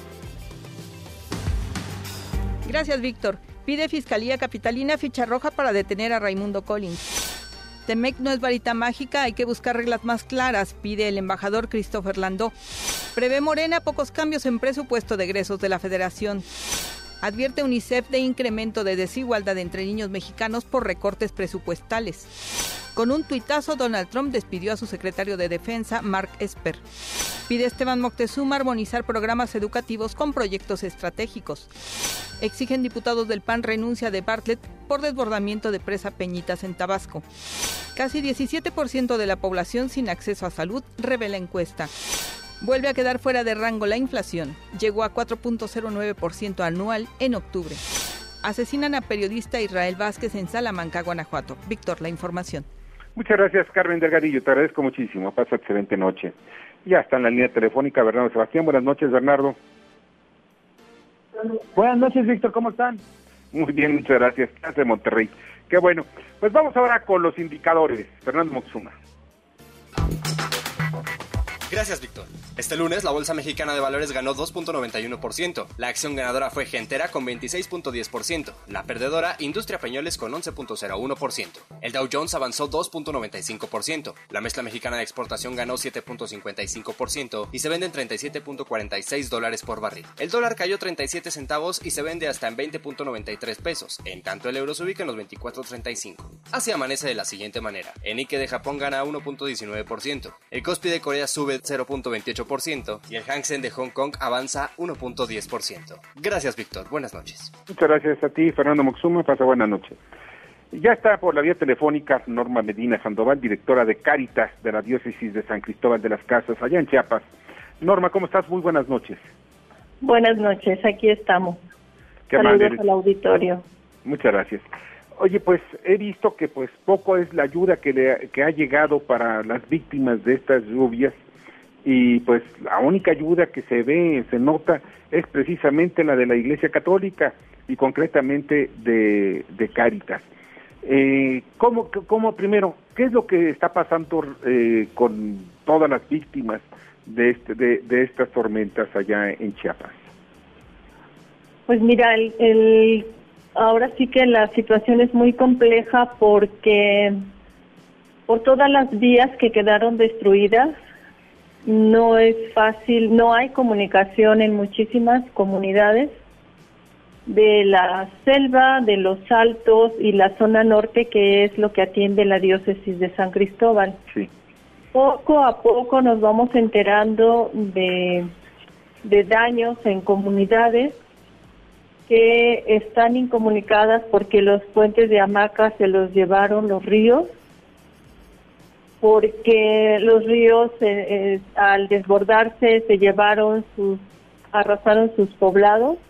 Gracias, Víctor. Pide Fiscalía Capitalina ficha roja para detener a Raimundo Collins. T M E C no es varita mágica, hay que buscar reglas más claras, pide el embajador Christopher Landó. Prevé Morena pocos cambios en presupuesto de egresos de la Federación. Advierte UNICEF de incremento de desigualdad entre niños mexicanos por recortes presupuestales. Con un tuitazo, Donald Trump despidió a su secretario de Defensa, Mark Esper. Pide Esteban Moctezuma armonizar programas educativos con proyectos estratégicos. Exigen diputados del P A N renuncia de Bartlett por desbordamiento de presa Peñitas en Tabasco. Casi diecisiete por ciento de la población sin acceso a salud, revela encuesta. Vuelve a quedar fuera de rango la inflación. Llegó a cuatro punto cero nueve por ciento anual en octubre. Asesinan a periodista Israel Vázquez en Salamanca, Guanajuato. Víctor, la información. Muchas gracias, Carmen Delgadillo. Te agradezco muchísimo. Pasa excelente noche. Ya está en la línea telefónica Bernardo Sebastián. Buenas noches, Bernardo. Buenas noches, Víctor. ¿Cómo están? Muy bien, muchas gracias. Gracias, Monterrey. Qué bueno. Pues vamos ahora con los indicadores. Fernando Moxuma. Gracias, Víctor. Este lunes, la Bolsa Mexicana de Valores ganó dos punto noventa y uno por ciento. La acción ganadora fue Gentera con veintiséis punto diez por ciento. La perdedora, Industria Peñoles con once punto cero uno por ciento. El Dow Jones avanzó dos punto noventa y cinco por ciento. La mezcla mexicana de exportación ganó siete punto cincuenta y cinco por ciento y se vende en treinta y siete punto cuarenta y seis dólares por barril. El dólar cayó treinta y siete centavos y se vende hasta en veinte punto noventa y tres pesos. En tanto, el euro se ubica en los veinticuatro punto treinta y cinco. Así amanece de la siguiente manera. El Nikkei de Japón gana uno punto diecinueve por ciento. El Kospi de Corea sube cero punto veintiocho por ciento y el Hang Seng de Hong Kong avanza uno punto diez por ciento. Gracias, Víctor. Buenas noches. Muchas gracias a ti, Fernando Moxuma. Pasa buenas noches. Ya está por la vía telefónica Norma Medina Sandoval, directora de Cáritas de la Diócesis de San Cristóbal de las Casas, allá en Chiapas. Norma, ¿cómo estás? Muy buenas noches. Buenas noches, aquí estamos. ¿Qué Saludos mal al auditorio. Muchas gracias. Oye, pues he visto que pues poco es la ayuda que, le, que ha llegado para las víctimas de estas lluvias y pues la única ayuda que se ve, se nota, es precisamente la de la Iglesia Católica y concretamente de, de Cáritas. Eh, ¿cómo, ¿Cómo, primero, qué es lo que está pasando eh, con todas las víctimas de, este, de, de estas tormentas allá en Chiapas? Pues mira, el, el ahora sí que la situación es muy compleja porque por todas las vías que quedaron destruidas, no es fácil, no hay comunicación en muchísimas comunidades de la selva, de los altos y la zona norte, que es lo que atiende la diócesis de San Cristóbal. Sí. Poco a poco nos vamos enterando de, de daños en comunidades que están incomunicadas porque los puentes de hamaca se los llevaron los ríos, porque los ríos eh, eh, al desbordarse se llevaron sus, arrasaron sus poblados,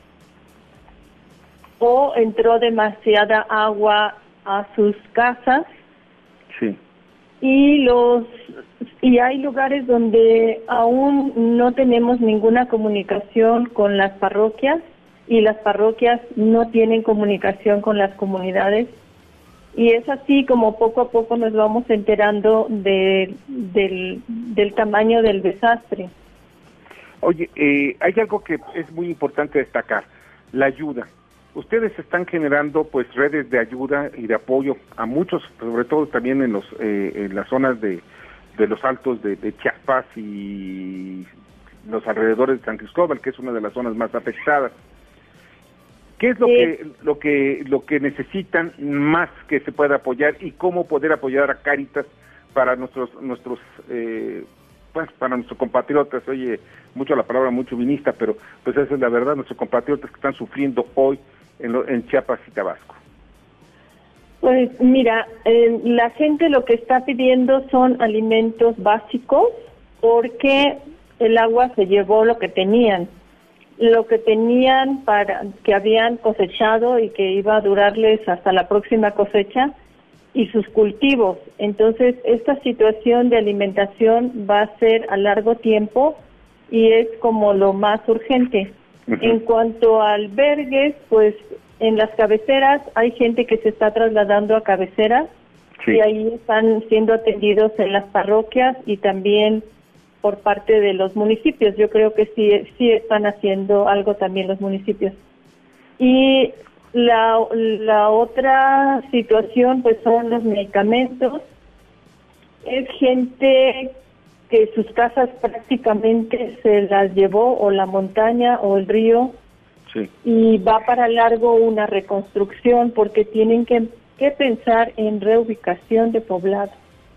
o entró demasiada agua a sus casas. Sí. Y los y hay lugares donde aún no tenemos ninguna comunicación con las parroquias y las parroquias no tienen comunicación con las comunidades. Y es así como poco a poco nos vamos enterando de, del, del tamaño del desastre. Oye, eh, hay algo que es muy importante destacar, la ayuda. Ustedes están generando pues redes de ayuda y de apoyo a muchos, sobre todo también en los eh, en las zonas de, de los altos de, de Chiapas y los alrededores de San Cristóbal, que es una de las zonas más afectadas. ¿Qué es lo que lo que lo que necesitan más que se pueda apoyar y cómo poder apoyar a Cáritas para nuestros nuestros eh, pues para nuestros compatriotas? Oye, mucho la palabra muy chauvinista, pero pues esa es la verdad, nuestros compatriotas que están sufriendo hoy en, lo, en Chiapas y Tabasco. Pues mira, eh, la gente lo que está pidiendo son alimentos básicos porque el agua se llevó lo que tenían. Lo que tenían para que habían cosechado y que iba a durarles hasta la próxima cosecha y sus cultivos. Entonces, esta situación de alimentación va a ser a largo tiempo y es como lo más urgente. Uh-huh. En cuanto a albergues, pues en las cabeceras hay gente que se está trasladando a cabeceras. Sí. Y ahí están siendo atendidos en las parroquias y también por parte de los municipios. Yo creo que sí sí están haciendo algo también los municipios. Y la, la otra situación pues son los medicamentos. Es gente que sus casas prácticamente se las llevó o la montaña o el río. Sí. Y va para largo una reconstrucción porque tienen que, que pensar en reubicación de poblados.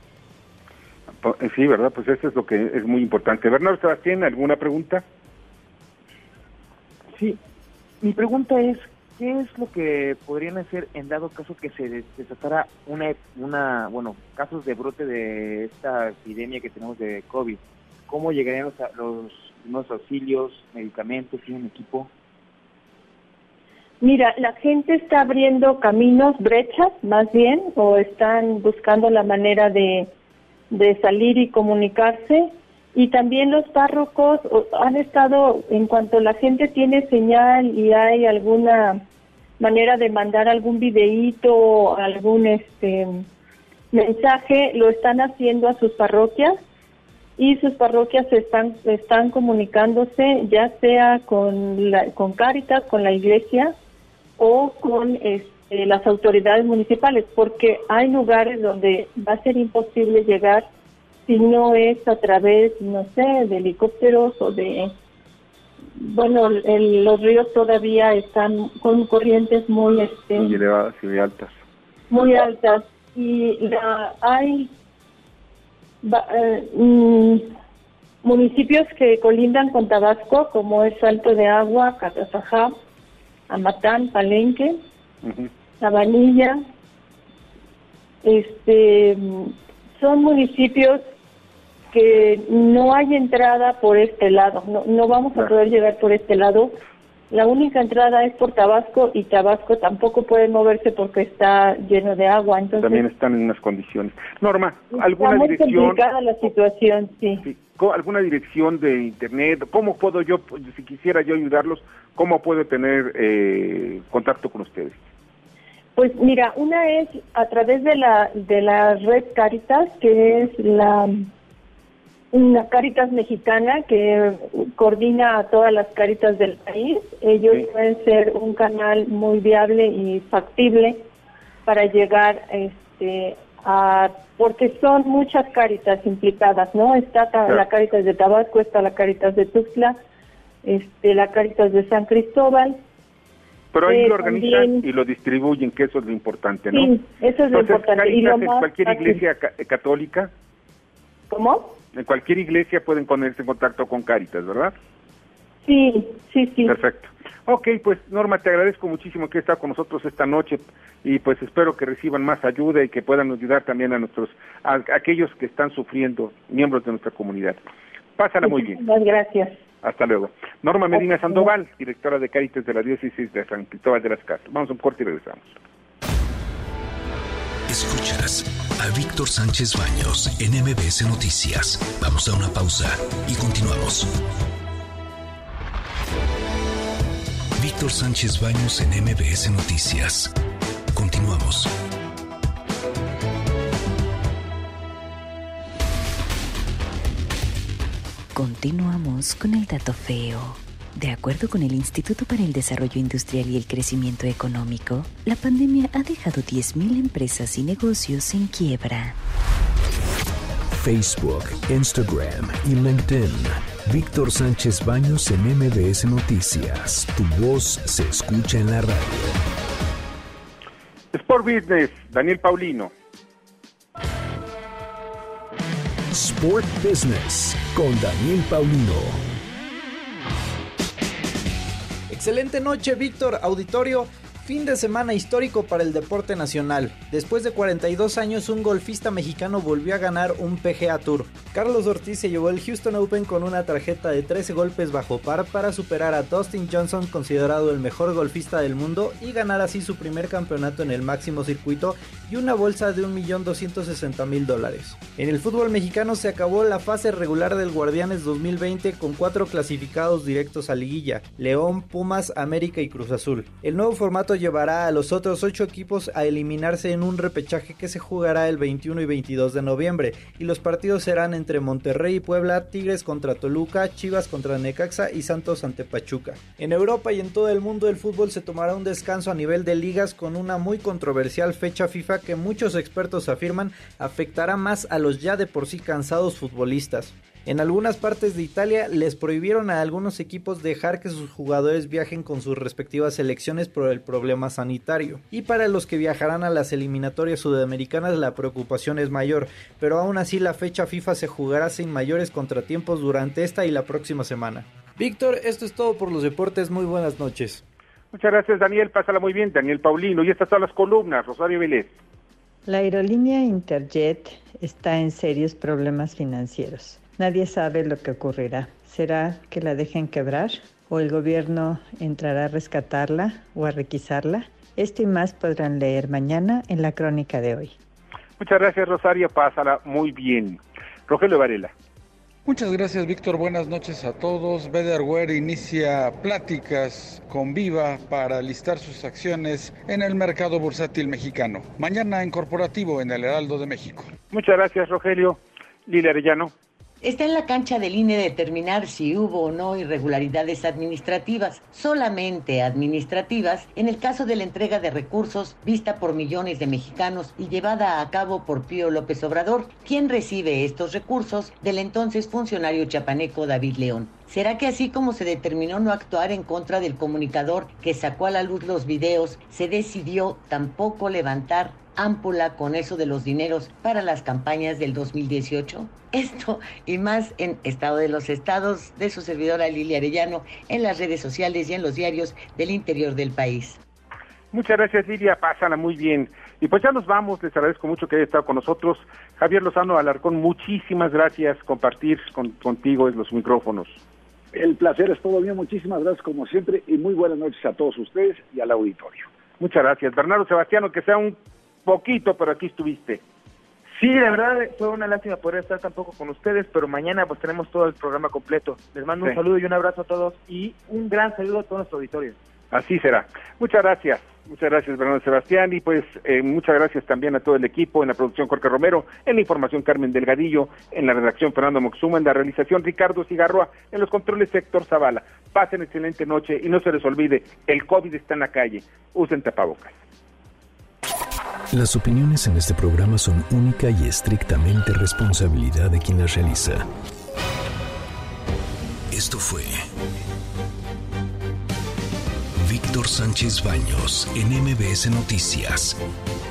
Sí, ¿verdad? Pues eso es lo que es muy importante. Bernardo Sebastián, ¿alguna pregunta? Sí, mi pregunta es, ¿qué es lo que podrían hacer en dado caso que se desatara una, una, bueno, casos de brote de esta epidemia que tenemos de COVID? ¿cómo llegarían los, los, los auxilios, medicamentos, tienen equipo? Mira, la gente está abriendo caminos, brechas más bien, o están buscando la manera de, de salir y comunicarse. Y también los párrocos han estado, en cuanto la gente tiene señal y hay alguna manera de mandar algún videíto, algún este mensaje, lo están haciendo a sus parroquias, y sus parroquias están están comunicándose, ya sea con la, con Cáritas, con la iglesia, o con este, las autoridades municipales, porque hay lugares donde va a ser imposible llegar si no es a través, no sé, de helicópteros o de... Bueno, el, los ríos todavía están con corrientes muy... Este, muy elevadas y muy altas. Muy altas. Y la, hay va, eh, mm, municipios que colindan con Tabasco, como es Salto de Agua, Catazajá, Amatán, Palenque, uh-huh. Sabanilla. Este, son municipios que no hay entrada por este lado, no, no vamos a poder llegar por este lado. La única entrada es por Tabasco, y Tabasco tampoco puede moverse porque está lleno de agua. Entonces también están en unas condiciones. Norma, ¿alguna está muy dirección? complicada la situación, sí. sí. ¿Alguna dirección de internet? ¿Cómo puedo yo, si quisiera yo ayudarlos, cómo puedo tener eh, contacto con ustedes? Pues mira, una es a través de la de la red Cáritas, que es la una Cáritas mexicana que coordina a todas las Cáritas del país. Ellos sí. pueden ser un canal muy viable y factible para llegar este a porque son muchas Cáritas implicadas, ¿no? Está claro. La Cáritas de Tabasco, está la Cáritas de Tuxtla, este la Cáritas de San Cristóbal. Pero ahí eh, lo organizan también, y lo distribuyen, que eso es lo importante, ¿no? Sí, eso es lo Entonces, importante. Cáritas y lo en más cualquier fácil. iglesia ca- católica. ¿Cómo? En cualquier iglesia pueden ponerse en contacto con Cáritas, ¿verdad? Sí, sí, sí. Perfecto. Ok, pues Norma, te agradezco muchísimo que estás con nosotros esta noche, y pues espero que reciban más ayuda y que puedan ayudar también a nuestros, a, a aquellos que están sufriendo, miembros de nuestra comunidad. Pásala muy bien. Muchas gracias. Hasta luego. Norma Medina Sandoval, directora de Cáritas de la Diócesis de San Cristóbal de las Casas. Vamos a un corte y regresamos. Escuchas a Víctor Sánchez Baños en M B S Noticias. Vamos a una pausa y continuamos. Víctor Sánchez Baños en M B S Noticias. Continuamos. Continuamos con el dato feo. De acuerdo con el Instituto para el Desarrollo Industrial y el Crecimiento Económico, la pandemia ha dejado diez mil empresas y negocios en quiebra. Facebook, Instagram y LinkedIn. Víctor Sánchez Baños en M B S Noticias. Tu voz se escucha en la radio. Sport Business, Daniel Paulino. Sport Business con Daniel Paulino. Excelente noche, Víctor, auditorio. Fin de semana histórico para el deporte nacional. Después de cuarenta y dos años, un golfista mexicano volvió a ganar un P G A Tour. Carlos Ortiz se llevó el Houston Open con una tarjeta de trece golpes bajo par para superar a Dustin Johnson, considerado el mejor golfista del mundo, y ganar así su primer campeonato en el máximo circuito y una bolsa de un millón doscientos sesenta mil dólares. En el fútbol mexicano se acabó la fase regular del Guardianes dos mil veinte con cuatro clasificados directos a liguilla: León, Pumas, América y Cruz Azul. El nuevo formato llevará a los otros ocho equipos a eliminarse en un repechaje que se jugará el veintiuno y veintidós de noviembre, y los partidos serán entre Monterrey y Puebla, Tigres contra Toluca, Chivas contra Necaxa y Santos ante Pachuca. En Europa y en todo el mundo del fútbol se tomará un descanso a nivel de ligas con una muy controversial fecha FIFA que muchos expertos afirman afectará más a los ya de por sí cansados futbolistas. En algunas partes de Italia les prohibieron a algunos equipos dejar que sus jugadores viajen con sus respectivas selecciones por el problema sanitario. Y para los que viajarán a las eliminatorias sudamericanas la preocupación es mayor, pero aún así la fecha FIFA se jugará sin mayores contratiempos durante esta y la próxima semana. Víctor, esto es todo por los deportes, muy buenas noches. Muchas gracias, Daniel, pásala muy bien, Daniel Paulino. Y estas son las columnas, Rosario Vélez. La aerolínea Interjet está en serios problemas financieros. Nadie sabe lo que ocurrirá. ¿Será que la dejen quebrar? ¿O el gobierno entrará a rescatarla o a requisarla? Esto y más podrán leer mañana en la crónica de hoy. Muchas gracias, Rosario. Pásala muy bien. Rogelio Varela. Muchas gracias, Víctor. Buenas noches a todos. Betterware inicia pláticas con Viva para listar sus acciones en el mercado bursátil mexicano. Mañana en corporativo en el Heraldo de México. Muchas gracias, Rogelio. Lili Arellano. Está en la cancha del I N E determinar si hubo o no irregularidades administrativas, solamente administrativas, en el caso de la entrega de recursos vista por millones de mexicanos y llevada a cabo por Pío López Obrador, quien recibe estos recursos del entonces funcionario chiapaneco David León. ¿Será que así como se determinó no actuar en contra del comunicador que sacó a la luz los videos, se decidió tampoco levantar ámpula con eso de los dineros para las campañas del dos mil dieciocho? Esto y más en Estado de los Estados de su servidora Lili Arellano, en las redes sociales y en los diarios del interior del país. Muchas gracias, Lilia, pásala muy bien. Y pues ya nos vamos, les agradezco mucho que haya estado con nosotros. Javier Lozano Alarcón, muchísimas gracias compartir con, contigo en los micrófonos. El placer es todo mío, muchísimas gracias como siempre y muy buenas noches a todos ustedes y al auditorio. Muchas gracias. Bernardo Sebastiano, que sea un poquito, pero aquí estuviste. Sí, la verdad fue una lástima poder estar tampoco con ustedes, pero mañana pues tenemos todo el programa completo. Les mando sí. un saludo y un abrazo a todos y un gran saludo a todo nuestro auditorio. Así será. Muchas gracias. Muchas gracias, Bernardo Sebastián, y pues eh, muchas gracias también a todo el equipo, en la producción Jorge Romero, en la información Carmen Delgadillo, en la redacción Fernando Moxuma, en la realización Ricardo Cigarroa, en los controles Héctor Zavala. Pasen excelente noche y no se les olvide, el COVID está en la calle. Usen tapabocas. Las opiniones en este programa son única y estrictamente responsabilidad de quien las realiza. Esto fue Víctor Sánchez Baños en M B S Noticias.